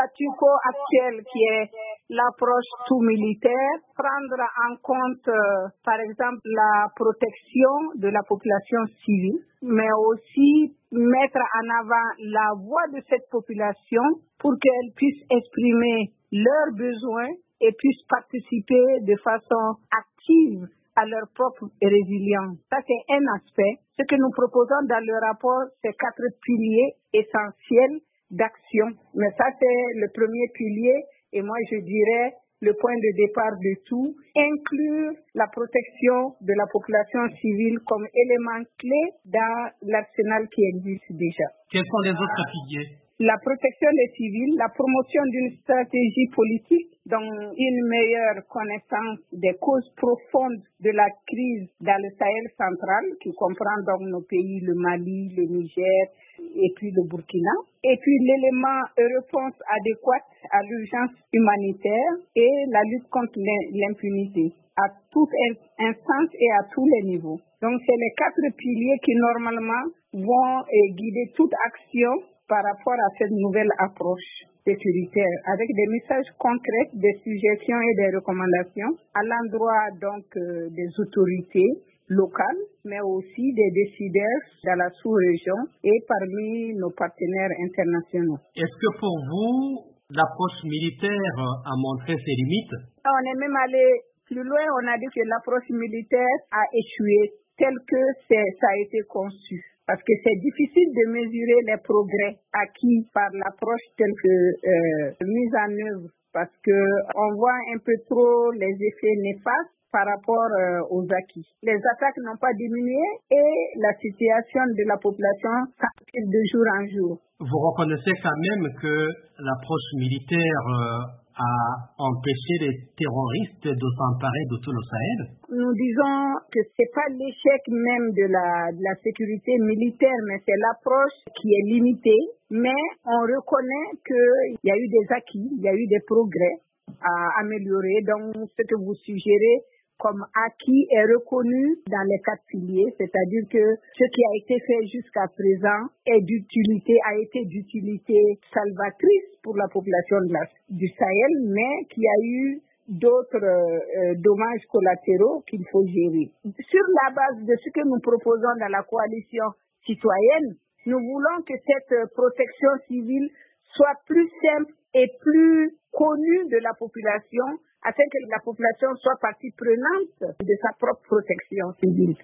statu quo actuel qui est l'approche tout militaire, prendre en compte, par exemple, la protection de la population civile, mais aussi mettre en avant la voix de cette population pour qu'elle puisse exprimer leurs besoins et puisse participer de façon active à leur propre résilience. Ça, c'est un aspect. Ce que nous proposons dans le rapport, c'est 4 piliers essentiels d'action. Mais ça, c'est le premier pilier. Et moi, je dirais le point de départ de tout, inclure la protection de la population civile comme élément clé dans l'arsenal qui existe déjà. Quels sont les autres piliers? La protection des civils, la promotion d'une stratégie politique, dont une meilleure connaissance des causes profondes de la crise dans le Sahel central, qui comprend donc nos pays, le Mali, le Niger et puis le Burkina. Et puis l'élément réponse adéquate à l'urgence humanitaire et la lutte contre l'impunité, à toute instance et à tous les niveaux. Donc c'est les 4 piliers qui normalement vont guider toute action par rapport à cette nouvelle approche sécuritaire, avec des messages concrets, des suggestions et des recommandations à l'endroit donc des autorités locales, mais aussi des décideurs dans la sous-région et parmi nos partenaires internationaux. Est-ce que pour vous, l'approche militaire a montré ses limites? On est même allé plus loin, on a dit que l'approche militaire a échoué tel que ça a été conçu. Parce que c'est difficile de mesurer les progrès acquis par l'approche telle que mise en œuvre. Parce que on voit un peu trop les effets néfastes par rapport aux acquis. Les attaques n'ont pas diminué et la situation de la population s'empire de jour en jour. Vous reconnaissez quand même que l'approche militaire a empêché les terroristes de s'emparer de tout le Sahel? Nous disons que c'est pas l'échec même de la sécurité militaire, mais c'est l'approche qui est limitée. Mais on reconnaît qu'il y a eu des acquis, il y a eu des progrès à améliorer. Donc, ce que vous suggérez comme acquis est reconnu dans les 4 piliers, c'est-à-dire que ce qui a été fait jusqu'à présent a été d'utilité salvatrice pour la population du Sahel, mais qui a eu d'autres dommages collatéraux qu'il faut gérer. Sur la base de ce que nous proposons dans la coalition citoyenne, nous voulons que cette protection civile soit plus simple et plus connue de la population, afin que la population soit partie prenante de sa propre protection civile.